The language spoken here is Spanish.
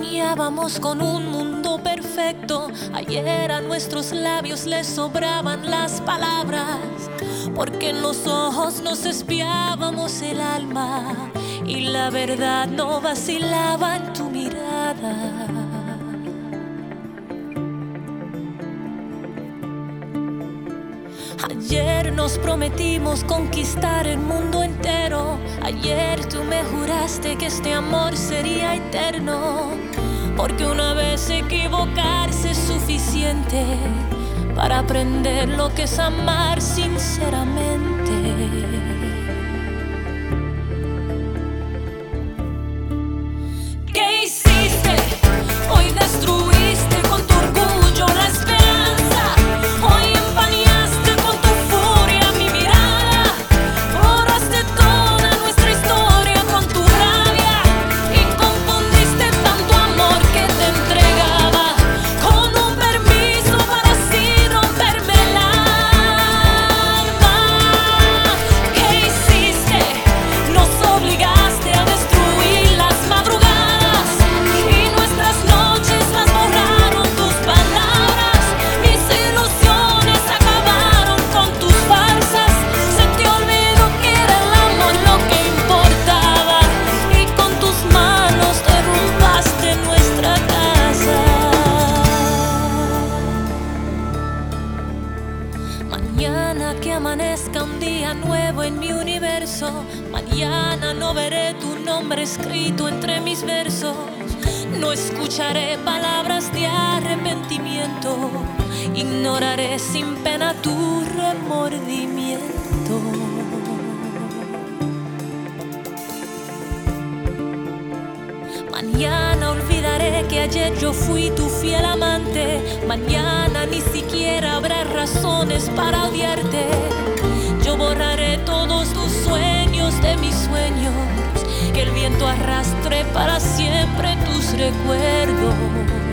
Soñábamos con un mundo perfecto. Ayer a nuestros labios les sobraban las palabras, porque en los ojos nos espiábamos el alma y la verdad no vacilaba en tu mirada. Ayer nos prometimos conquistar el mundo entero. Ayer tú me juraste que este amor sería eterno, porque una vez equivocarse es suficiente para aprender lo que es amar sinceramente. ¿Qué hiciste? Hoy destruiste con tu orgullo la esperanza. Hoy empañaste con tu furia mi mirada. Borraste toda nuestra historia con tu rabia y confundiste tanto amor que te entregaba con un permiso para así romperme el alma. ¿Qué hiciste? Nos obligaste a destruir las madrugadas y nuestras noches las borraron tus palabras. Mis ilusiones acabaron con tus farsas. Se te olvidó que era el amor lo que importaba y con tus manos derrumbaste nuestra casa. Mañana que amanezca un día nuevo en mi universo. Mañana no veré tu nombre escrito entre mis versos. No escucharé palabras de arrepentimiento. Ignoraré sin pena tu remordimiento. Mañana olvidaré que ayer yo fui tu fiel amante. Mañana ni siquiera habrá razones para odiarte. Yo borraré todos tus sueños de mis sueños, que el viento arrastre para siempre tus recuerdos.